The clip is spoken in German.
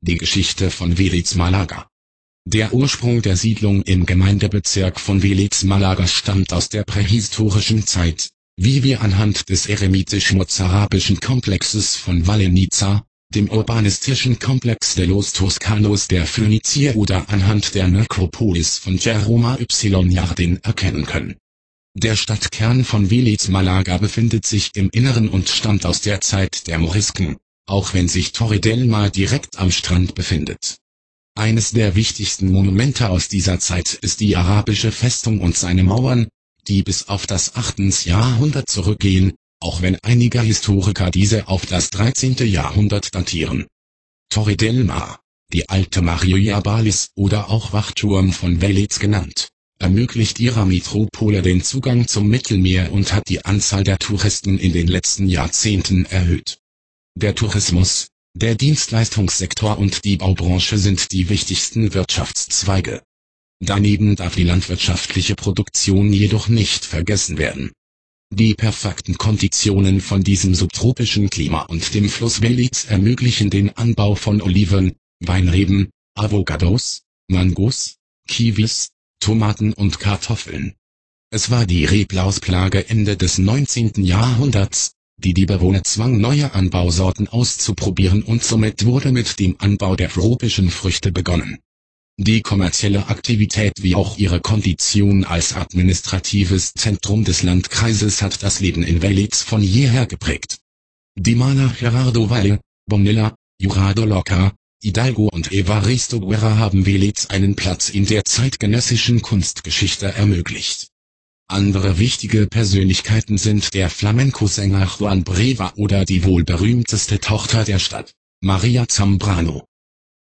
Die Geschichte von Vélez Málaga. Der Ursprung der Siedlung im Gemeindebezirk von Vélez Málaga stammt aus der prähistorischen Zeit, wie wir anhand des eremitisch-mozarabischen Komplexes von Vallenizza, dem urbanistischen Komplex de los Toscanos der Phönizier oder anhand der Nekropolis von Jeroma y Jardin erkennen können. Der Stadtkern von Vélez Málaga befindet sich im Inneren und stammt aus der Zeit der Morisken, auch wenn sich Torre del Mar direkt am Strand befindet. Eines der wichtigsten Monumente aus dieser Zeit ist die arabische Festung und seine Mauern, die bis auf das 8. Jahrhundert zurückgehen, auch wenn einige Historiker diese auf das 13. Jahrhundert datieren. Torre del Mar, die alte Mariabalis oder auch Wachturm von Vélez genannt, ermöglicht ihrer Metropole den Zugang zum Mittelmeer und hat die Anzahl der Touristen in den letzten Jahrzehnten erhöht. Der Tourismus, der Dienstleistungssektor und die Baubranche sind die wichtigsten Wirtschaftszweige. Daneben darf die landwirtschaftliche Produktion jedoch nicht vergessen werden. Die perfekten Konditionen von diesem subtropischen Klima und dem Fluss Vélez ermöglichen den Anbau von Oliven, Weinreben, Avocados, Mangos, Kiwis, Tomaten und Kartoffeln. Es war die Reblausplage Ende des 19. Jahrhunderts, die Bewohner zwang, neue Anbausorten auszuprobieren, und somit wurde mit dem Anbau der tropischen Früchte begonnen. Die kommerzielle Aktivität wie auch ihre Kondition als administratives Zentrum des Landkreises hat das Leben in Vélez von jeher geprägt. Die Maler Gerardo Valle, Bonilla, Jurado Loca, Hidalgo und Evaristo Guerra haben Vélez einen Platz in der zeitgenössischen Kunstgeschichte ermöglicht. Andere wichtige Persönlichkeiten sind der Flamenco-Sänger Juan Breva oder die wohl berühmteste Tochter der Stadt, Maria Zambrano.